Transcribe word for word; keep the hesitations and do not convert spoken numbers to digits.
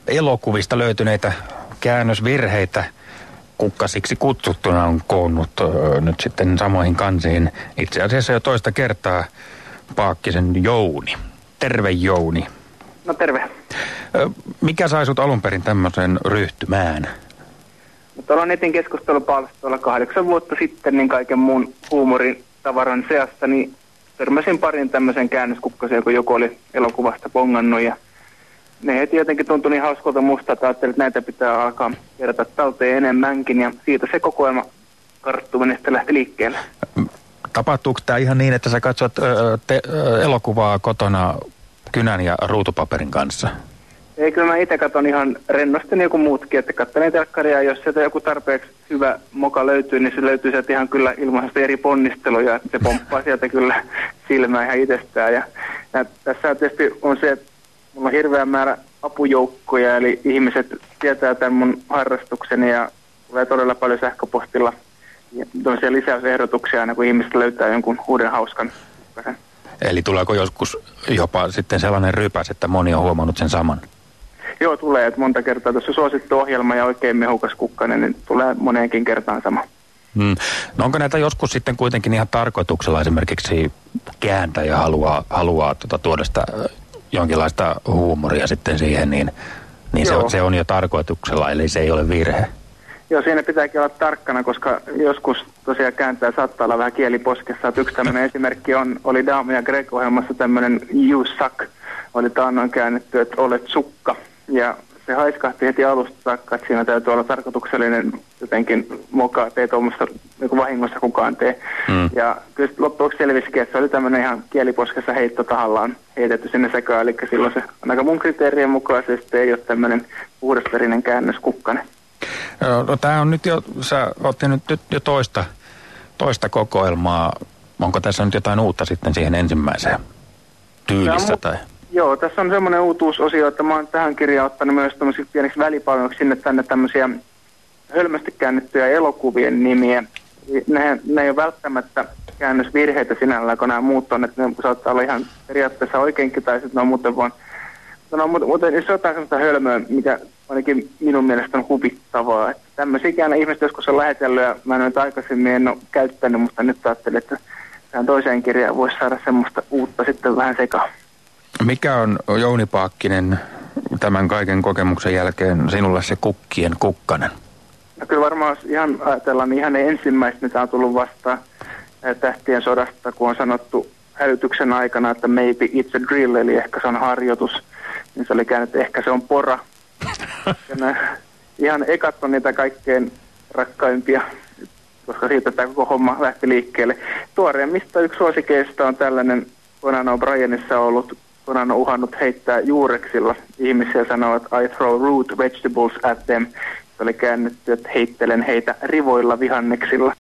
elokuvista löytyneitä käännösvirheitä kukkasiksi kutsuttuna on koonnut ö, nyt sitten samoihin kansiin itse asiassa jo toista kertaa Paakkisen Jouni. Terve Jouni. No terve. Ö, mikä sai sut alun perin tämmöisen ryhtymään? No, tuolla netin keskustelupalstoilla kahdeksan vuotta sitten niin kaiken muun huumoritavaran seasta, niin törmäsin parin tämmöisen käännöskukkasen, kun joku oli elokuvasta bongannut ja ne heti jotenkin tuntui niin hauskolta musta, että ajattelin, että näitä pitää alkaa kerätä talteen enemmänkin ja siitä se kokoelma karttuminen sitten lähti liikkeelle. Tapahtuuko tämä ihan niin, että sä katsot ö, te, ö, elokuvaa kotona kynän ja ruutupaperin kanssa? Ei, kyllä mä itse katson ihan rennosti niin kuin muutkin, että katselen telkkaria, jos sieltä joku tarpeeksi hyvä moka löytyy, niin se löytyy sieltä ihan kyllä ilmaisesti eri ponnisteluja, että se pomppaa sieltä kyllä silmää ihan itsestään. Ja, ja tässä tietysti on se, että mulla on hirveä määrä apujoukkoja, eli ihmiset tietää tämän mun harrastukseni ja tulee todella paljon sähköpostilla ja toisia lisäysehdotuksia aina, kun ihmiset löytää jonkun uuden hauskan kukkasen. Eli tuleeko joskus jopa sitten sellainen rypäs, että moni on huomannut sen saman? Joo, tulee. Että monta kertaa tuossa suosittu ohjelma ja oikein mehukas kukkanen, niin tulee moneenkin kertaan sama. Hmm. No onko näitä joskus sitten kuitenkin ihan tarkoituksella esimerkiksi kääntäjä haluaa, haluaa tuota, tuoda sitä jonkinlaista huumoria sitten siihen, niin, niin se, on, se on jo tarkoituksella, eli se ei ole virhe. Joo, siinä pitääkin olla tarkkana, koska joskus tosiaan kääntää saattaa olla vähän kieliposkessa. Että yksi tämmöinen esimerkki on, oli Daamo ja Greg-ohjelmassa tämmöinen You Suck, oli taannoin käännetty, että olet sukka. Ja se haiskahti heti alusta saakka, että siinä täytyy olla tarkoituksellinen jotenkin moka, ei tuommoista niin vahingossa kukaan tee. Mm. Ja kyllä loppujen selvisikin, että se oli tämmöinen ihan kieliposkessa heitto tahallaan heitetty sinne sekaan, eli silloin se ainakaan mun kriteerien mukaisesti ei ole tämmöinen puhdasverinen käännöskukkanen. No tämä on nyt jo, sä otti nyt, nyt jo toista, toista kokoelmaa. Onko tässä nyt jotain uutta sitten siihen ensimmäiseen tyylissä? No, tai? Joo, tässä on semmoinen uutuusosio, että mä oon tähän kirjaan ottanut myös tämmöisiksi pieniksi välipalveluiksi sinne tänne tämmöisiä hölmästi käännettyjä elokuvien nimiä. Ne, ne ei ole välttämättä käännösvirheitä sinällään, kun nämä muut on, että ne saattaa olla ihan periaatteessa oikeinkin, tai sitten ne on muuten vaan. No, mutta, mutta jos jotain semmoista hölmöä, mikä ainakin minun mielestä on huvittavaa. Että tämmöisiä ikään ihmiset joskus on lähetellyt ja mä en ole aikaisemmin en ole käyttänyt, mutta nyt ajattelin, että tähän toiseen kirjaan voisi saada semmoista uutta sitten vähän sekaan. Mikä on, Jouni Paakkinen, tämän kaiken kokemuksen jälkeen sinulle se kukkien kukkanen? No kyllä varmaan ihan ajatellaan niin ihan ne ensimmäiset, mitä on tullut vastaan Tähtien sodasta, kun on sanottu hälytyksen aikana, että maybe it's a drill, eli ehkä se on harjoitus. Niin se oli käynyt, että ehkä se on pora. Ja nämä, ihan ekat on niitä kaikkein rakkaimpia, koska siitä tämä koko homma lähti liikkeelle. Tuoreimmista yksi suosikeista on tällainen, Conan O'Brienissa ollut, Conan on uhannut heittää juureksilla ihmisiä ja sanoo, että I throw root vegetables at them. Se oli käännetty, että heittelen heitä rivoilla vihanneksilla.